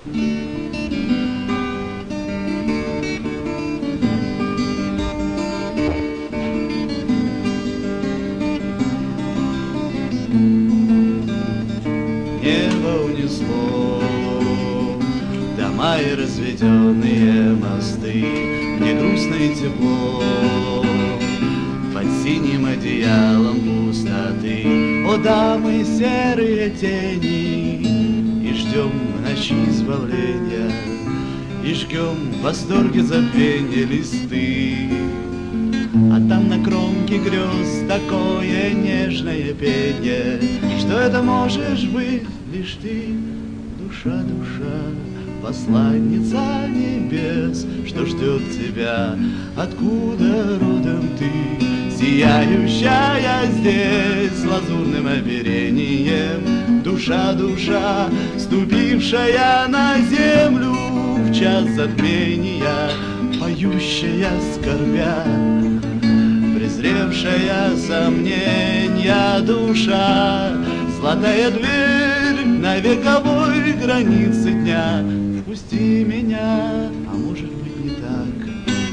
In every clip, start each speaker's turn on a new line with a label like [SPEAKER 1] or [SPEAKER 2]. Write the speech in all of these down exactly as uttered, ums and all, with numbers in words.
[SPEAKER 1] Небо унесло дома и разведенные мосты, мне грустно и тепло под синим одеялом пустоты. О, да, мы серые тени, и ждем в ночи избавления, и ждем в восторге забвенья листы. А там на кромке грез такое нежное пение, что это можешь быть лишь ты, душа, душа, посланница небес, что ждет тебя, откуда родом ты, сияющая здесь лазурным оперением. Душа, душа, ступившая на землю в час затмения, поющая скорбя, презревшая сомнения душа, золотая дверь на вековой границе дня. Пусти меня, а может быть не так,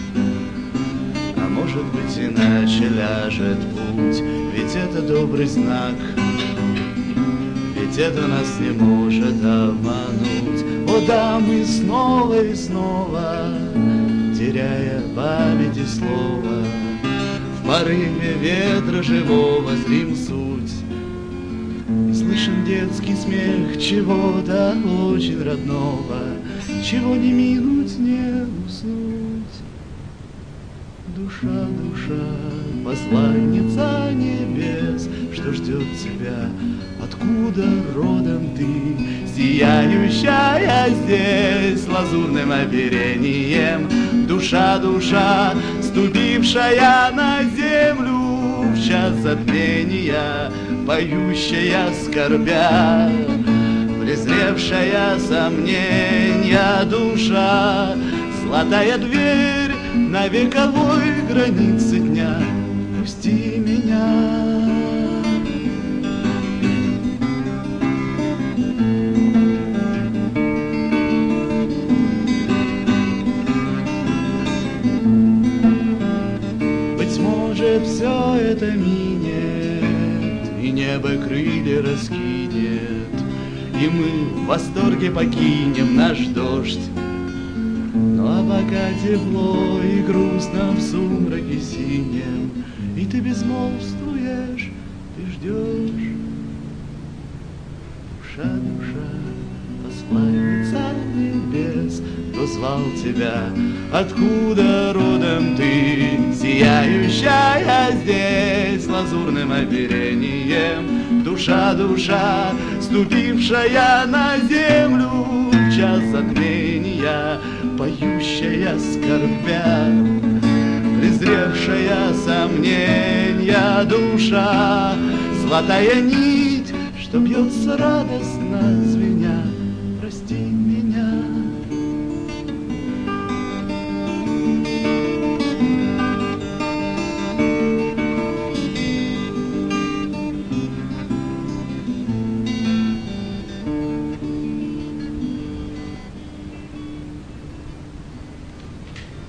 [SPEAKER 1] а может быть иначе ляжет путь, ведь это добрый знак, ведь это нас не может обмануть. О, да, мы снова и снова, теряя память и слово, в порыве ветра живого зрим суть, и слышим детский смех чего-то очень родного, чего не минуть, не уснуть. Душа, душа, посланница небес, что ждет тебя, откуда родом ты, сияющая здесь лазурным оперением. Душа, душа, ступившая на землю в час затмения, поющая скорбя, презревшая сомнения душа, золотая дверь на вековой границе дня. Пусти меня. Все это минет, и небо крылья раскинет, и мы в восторге покинем наш дождь. Ну а пока тепло и грустно в сумраке синем, и ты безмолвствуешь, ты ждешь. Душа, душа, посланница небес, кто звал тебя, откуда родом ты, сияющая здесь лазурным оперением. Душа, душа, ступившая на землю в час затмения, поющая скорбя, презревшая сомнения душа, золотая нить, что бьется радостно звеня.